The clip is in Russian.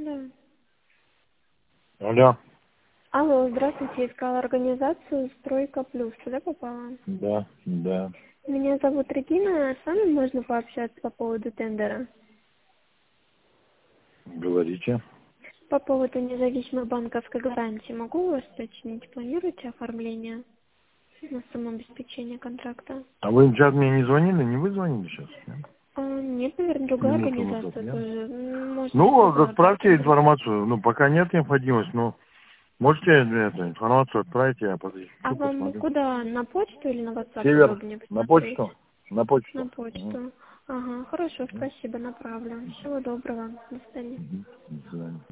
Да. Алло. Алло, здравствуйте, искала организацию «Стройка плюс». Туда попала? Да, да. Меня зовут Регина, с вами можно пообщаться по поводу тендера? Говорите. По поводу независимой банковской гарантии могу у вас уточнить, планируете оформление на самообеспечение контракта? А вы сейчас мне не звонили? Не вы звонили сейчас? Нет? Нет, наверное, другая Минуту назад, организация нет? тоже. Может, Ну, разговор был отправьте тендер. информацию. Ну, пока нет необходимости, но можете эту информацию отправить, я А подыщу, вам посмотрю. куда, на почту или на WhatsApp Север, удобнее на посмотреть? почту. На На почту. Угу. почту. Ага, хорошо, спасибо, направлю. Всего доброго, до свидания. Угу. До свидания.